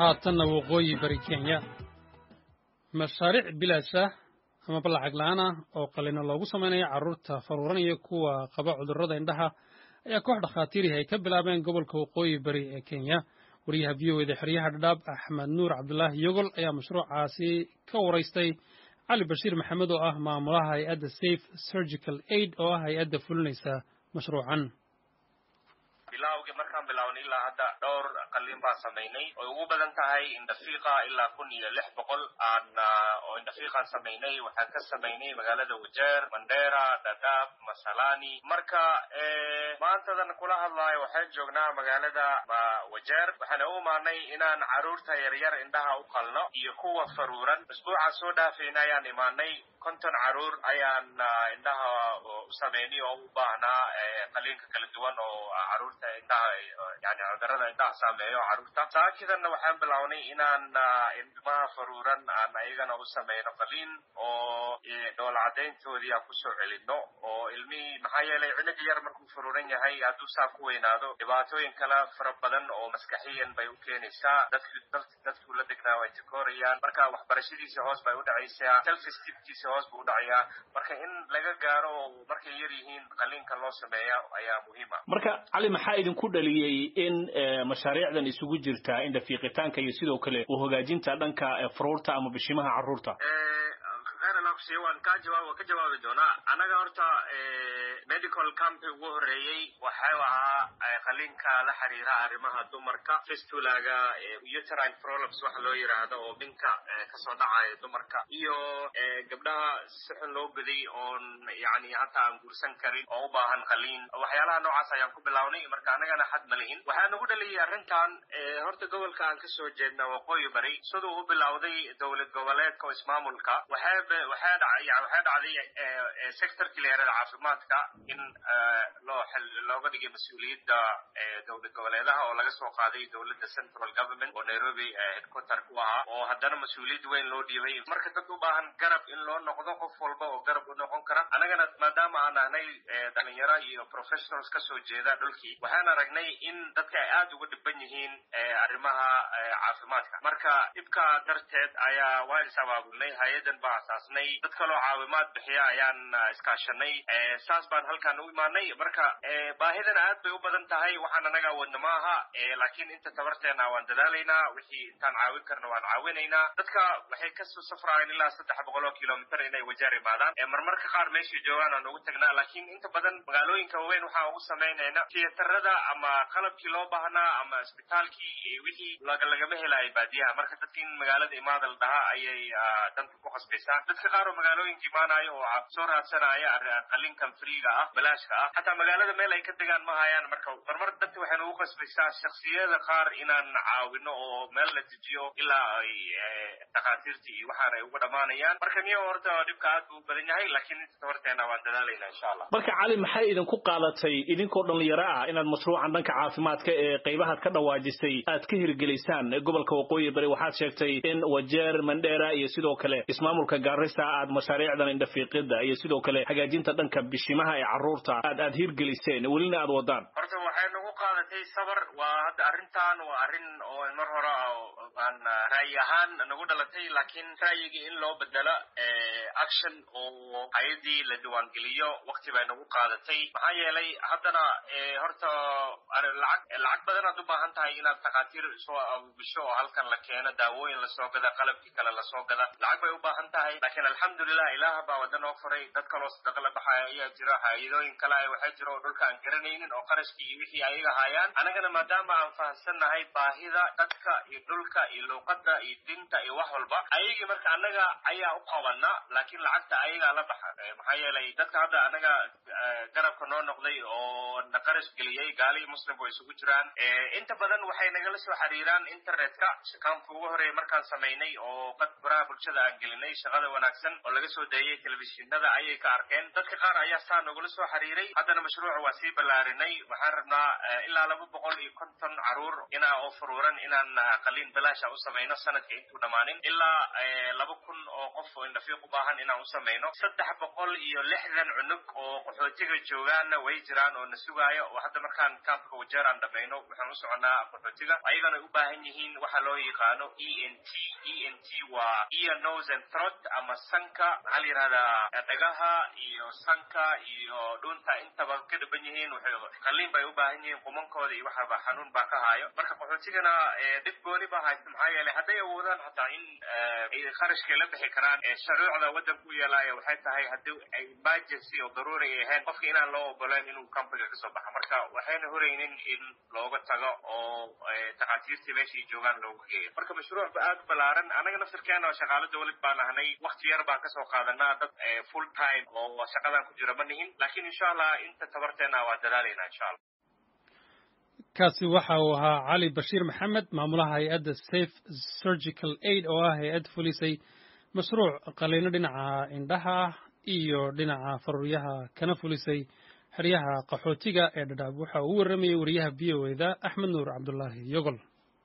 haatanna waqooyi bari Kenya mashaariic bilaash ah ama lacag la'aan ah oo qalliin loogu sameeyo carruurta faruuranaya kuwa qaba cudurrada indhaha ayaa koox dhakhaatiir ah ay ka bilaabeen gobolka waqooyi bari ee Kenya wariyaha VOAda xiriyaha Dhadhaab Axmed Nuur Cabdullaahi Yogol ayaa mashruucaasi ka waraystay Ali Bashiir Maxamed oo ah maamulaha hay'adda Safe Surgical Aid oo ah hay'adda fulinaysa mashruucan bilawga markaan bilawnay ilaa hadda dhowr qalliin baan sameynay oo ugu badan tahay indhafiiqa ilaa 1600 oo indhafiiqan sameynay waxaan ka sameynay magaalada Wajeer, Mandera, Dadaab, Masalani marka maantadan kula hadlayo waxaan joognaa magaalada Wajeer waxaan u imaanay inaan caruurta yaryar indhaha u qalno iyo kuwa faruuran usbuuca soo dhaafeynay ayaan imaanay 50 caruur ayaan indhaha u sameynay oo u baahnaa qalliinka kala duwan oo caruurta indhaha yani cudurrada indhaha saameeyo caruurta saakidan waxaan bilawnay inaan indhaha faruuran aan ayagana u sameyno qalliin oo dhool cadeyntoodii aan ku soo celino oo ilmihii maxaa yeelay cunug yar markuu faruuran yahay hadduu saa ku weynaado dhibaatooyin kala fara badan oo maskaxiyan bay u keenaysaa dadku la degnaa way takoorayaan marka waxbarashadiisa hoos bay u dhacaysaa self esteemkiisa hoos buu u dhacayaa marka in laga gaaro markay yar yihiin qalliinka loo sameeya ayaa muhiim ah marka cali maxaa idinku dhaliyay in mashaariicdan isugu jirta indhafiiqitaanka iyo sidoo kale u hagaajinta dhanka faruurta ama bishimaha carruurta waan ka jawaabi doonaa anaga horta medical camp ugu horeeyay waxay ahaa qalliinka la xiriira arrimaha dumarka fistulaga uterine prolapse waxa loo yiraahdo oo binka ka soo dhacay dumarka iyo gabdhaha si xun loo gaday oo yani hata aan guursan karin oo u baahan qalliin waxyaalaha noocaas ayaan ku bilawnay marka anagana xad malihin waxaan ugu dhaliyay arrintan horta gobolka aan ka soo jeedna waqooyi bari sidoo u bilowday dawlad goboleedka oo ismaamulka waxay dhacday sectorkii leerada caafimaadka in looga dhigay mas-uuliyadda dowlad goboleedaha oo laga soo qaaday dowladda central government oo Nairobi headquarter ku ahaa oo haddana mas-uuliyad weyn loo dhiibay marka dad u baahan garab in loo noqdo qof walba oo garab u noqon kara anagana maadaama aan ahnay dhalinyaro iyo professionals ka soo jeeda dhulkii waxaan aragnay in dadka ay aad uga dhiban yihiin arrimaha caafimaadka marka dhibka darteed ayaa waan sabaabnay hay'adan baa asaasnay dad kaloo caawimaad bixiya ayaan iskaashanay saas baan halkan u imaanay marka baahidan aad bay u badan tahay waxaan anaga wadna maaha laakiin inta tabarteena waan dadaalaynaa wixii intaan caawin karna waan caawinaynaa dadka waxay ka soo safrayaan ilaa 300 kilomitir inay Wajeer imaadaan marmarka qaar meeshii joogaan aan ugu tagnaa laakiin inta badan magaalooyinka waaweyn waxaan ugu sameynayna tiyatarada ama qalabkii loo baahnaa ama isbitaalkii wixii lagama helayo baadiyaha marka dadkii magaalada imaadal dhaha ayay danta ku qasbaysaa dadka qaar oo magaalooyinka imaanayo oo soo raadsanaya qalliinkan freega ah balaashka ah hatta magaalada meel ay ka degaan ma hayaan marka marmar dadka waxay ugu qasbaysaa shakhsiyada qaar inaan caawino oo meel la dejiyo ilaa ay dhakhaatiirtii waxaan ay ugu dhamaanayaan marka niyo horta dhibka aad u badan yahay laakiin inta tabarteena waan dadaalaynaa insha Allah marka cali maxay idinku qaadatay idinkoo dhalinyaro ah inaad mashruucan dhanka caafimaadka ee qaybaha ka dhawaajisay aad ka hirgelisaan gobolka waqooyi bari waxaad sheegtay in Wajeer Mandera iyo sidoo kale ismaamulka Garissa aad mashaariicdan indhafiiqida iyo sidoo kale hagaajinta dhanka bishimaha ee carruurta aad hirgeliseen welina aad wadaan horta waxay nagu qaadatay sabar waa hadda arrintan waa arrin oo mar hore aan ra'yi ahaan nagu dhalatay laakiin ra'yigii in loo bedelo action oo hay'adii la diiwaangeliyo waqti bay nagu qaadatay maxaa yeelay haddana horta lacag badan aad u baahan tahay inaad dhakhaatiir soo abuubisho oo halkan la keeno daawooyin la soo gada qalabkii kale la soo gada lacag bay u baahan tahay laakiin alxamdulillah ilaah baa wadan oo furay dad kaloo sadaqa la baxaya ayaa jira hay'adooyin kale waxay jiro oo dhulka aan garanaynin oo qarashkii iyo wixii ayaga hayaan anagana maadaama aan fahamsanahay baahida dadka iyo dhulka iyo luqadda iyo dinta iyo wax walba ayagii marka anaga ayaa u qabana laakiin lacagta ayaga la baxa maxaa yeelay dadka hadda anaga garabka noo noqday oo na qarash geliyay gaali muslim way isugu jiraan inta badan waxay nagala soo xiriiraan internetka shaqaanka ugu horeeyay markaan sameynay oo qad baraha bulshada aan gelinay shaqada wanaagsan oo laga soo daayay telefishinada ayay ka arkeen dadka qaar ayaa saa nagula soo xiriiray haddana mashruuca waa sii ballaarinay waxaan rabnaa ilaa 250 caruur inaa oo furuuran inaan qaliin bilaasha u samayno sanadka intuu dhamaanin ilaa 2,000 oo qof oo indhafiiq u baahan inaan u samayno 360 cunug oo qaxootiga joogaana way jiraan oo na sugaayo oo hadda markaan kampka wajeer aan dhamayno waxaan u soconaa qaxootiga ayagana u baahan yihiin waxa loo yaqaano ENT waa ear nose and throat ama sanka hal yiraahda dhagaha iyo sanka iyo dhunta intaba ka dhaban yihiin qaliin bay u baahan yihiin qumankooda iyo waxaba xanuun baa ka hayo marka qaxootigana dib gooni baa haysta maxaa yeelay hadday awoodaan hataa in ay kharashka la bixi karaan shuruucda waddanka u yeelaya waxay tahay haddii ay emergency oo daruuri ay ahayn qofka inaan loo ogolaan inuu kambiga kasoo baxo marka waxayna horeynin in looga tago oo takhaatiirtii meeshii joogaan loogu geeyo marka mashruuc aad u ballaaran anaga naftirkeena oo shaqaalo dawlad baan ahnay waqti yar baan kasoo qaadanaa dad full time oo shaqadan ku jira ma nihin laakiin insha allah inta tabarteena waa dadaalayna insha allah kaasi waxa uu ahaa cali bashiir maxamed maamulaha hay-adda safe surgical aid oo ah hay-ad fulisay mashruuc qaliino dhinaca indhaha iyo dhinaca faruuryaha kana fulisay xeryaha qaxootiga ee dhadhaab waxa uu warramayay wariyaha v o eda axmed nuur cabdullaahi yogol